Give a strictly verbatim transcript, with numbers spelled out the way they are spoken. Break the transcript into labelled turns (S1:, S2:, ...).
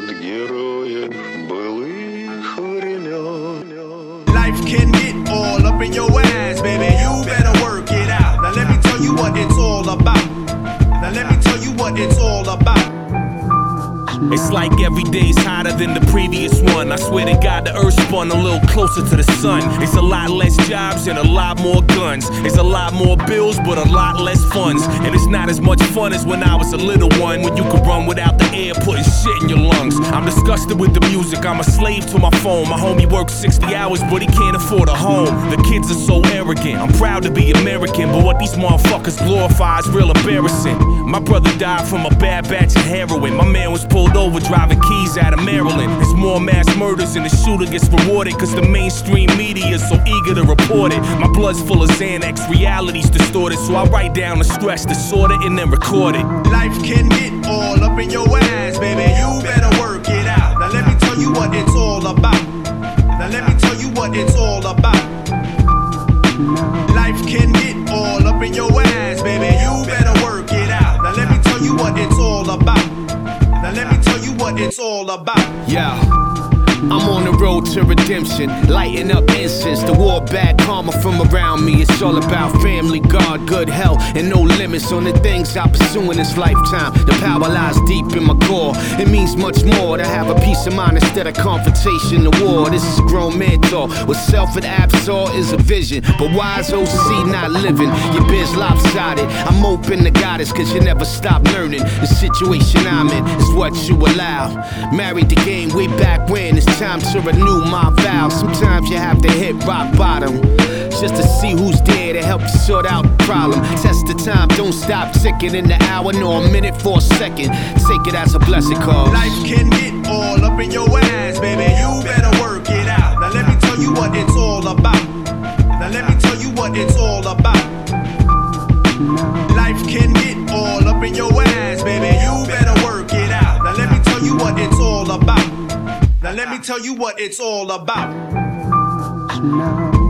S1: от героев былых времен.
S2: Life can get all up in your ass, baby. You better work it out. Now let me tell you what it's all about. Now let me tell you what it's all about.
S3: It's like every day's hotter than the previous one. I swear to God, the earth spun a little closer to the sun. It's a lot less jobs and a lot more guns. It's a lot more bills, but a lot less funds. And it's not as much fun as when I was a little one, when you could run without the air putting shit in your lungs. I'm disgusted with the music, I'm a slave to my phone. My homie works sixty hours, but he can't afford a home. The kids are so arrogant, I'm proud to be American, but what these motherfuckers glorify is real embarrassing. My brother died from a bad batch of heroin. My man was pulled over driving keys out of Maryland. There's more mass murders and the shooter gets rewarded, cause the mainstream media is so eager to report it. My blood's full of Xanax, reality's distorted, so I write down the stress, disorder, and then record it.
S2: Life can get all up in your ass, baby. You better work it out. Now let me tell you what it's all about. Now let me tell you what it's all about. Life can get all up in your ass, baby. You better work it out. Now let me tell you what it's all about. Now let me tell you what it's all about.
S4: Yeah, I'm on the road to redemption, lighting up incense. The war bad karma from around me. It's all about family, God, good health, and no limits on the things I pursue in this lifetime. The power lies deep in my core. It means much more to have a peace of mind instead of confrontation to war. This is grown man talk. With self and absorb is a vision, but why is O C not living? Your biz lopsided. I'm open to goddess, cause you never stop learning. The situation I'm in is what you allow. Married the game way back when. It's time to renew my vows. Sometimes you have to hit rock bottom just to see who's there to help you sort out the problem. Test the time, don't stop ticking in the hour, nor a minute for a second. Take it as a blessing, cause
S2: life can get all up in your ass, baby. You better work it out. Now let me tell you what it's all about. Now let me tell you what it's all about. Life can get all up in your ass, baby. You better work it out. Now let me tell you what it's all about. Now let me tell you what it's all about.